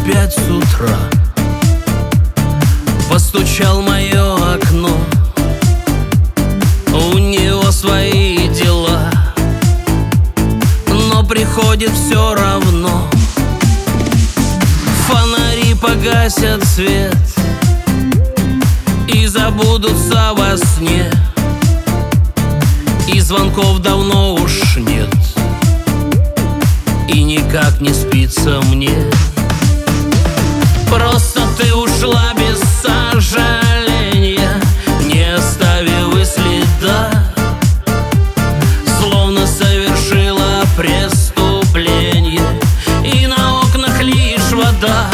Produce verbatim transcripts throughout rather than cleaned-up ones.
опять с утра постучал в мое окно. У него свои дела, но приходит все равно. Фонари погасят свет и забудутся во сне, и звонков давно уж нет, и никак не спится мне. Просто ты ушла без сожаления, не оставив и следа, словно совершила преступление, и на окнах лишь вода.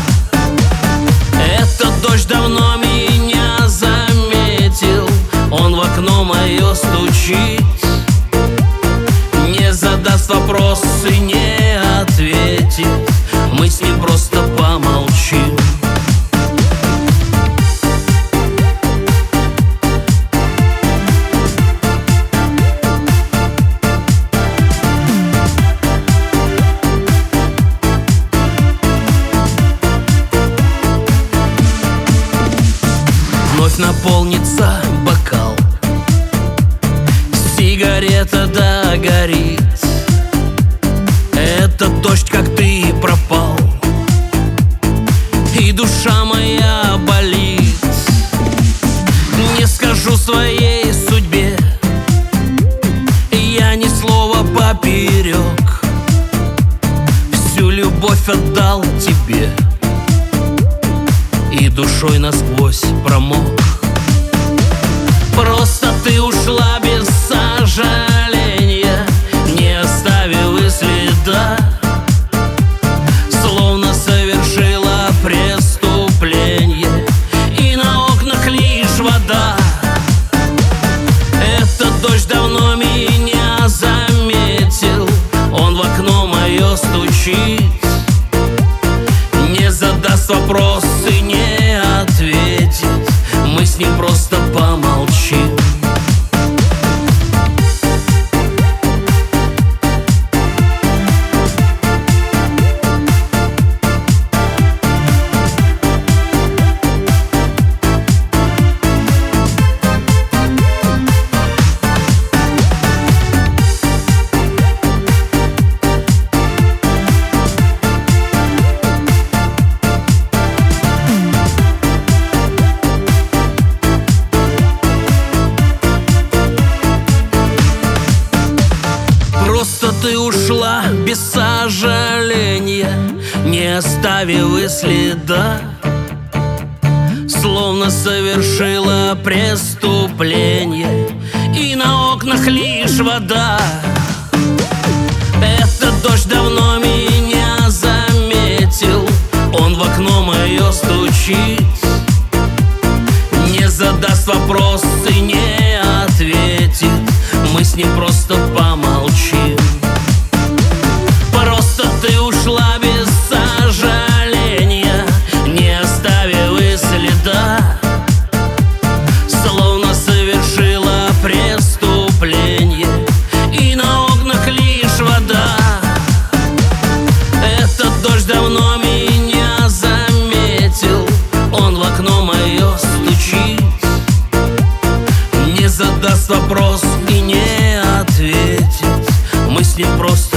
Этот дождь давно меня заметил, он в окно мое стучит, не задаст вопрос и не ответит, мы с ним просто помолчим. Вновь наполнится бокал, сигарета догорит. Этот дождь, как ты, пропал, и душа моя болит. Не скажу своей судьбе я ни слова поперек, всю любовь отдал тебе и душой насквозь промок. Просто ты ушла без сожаления, не оставив и следа, словно совершила преступление, и на окнах лишь вода. Этот дождь давно меня заметил, он в окно мое стучит, не задаст вопрос и не ответит, мы с ним просто помолчим. Просто ты ушла без сожаления, не оставив и следа, словно совершила преступление, и на окнах лишь вода. Этот дождь давно меня заметил, он в окно мое стучит, не задаст вопрос и не ответит, мы с ним просто помолчим. Просто ты ушла без сожаления, не оставив и следа, словно совершила преступление, и на окнах лишь вода. Этот дождь давно меня заметил, он в окно мое стучит, не задаст вопрос и не ответит, мы с ним просто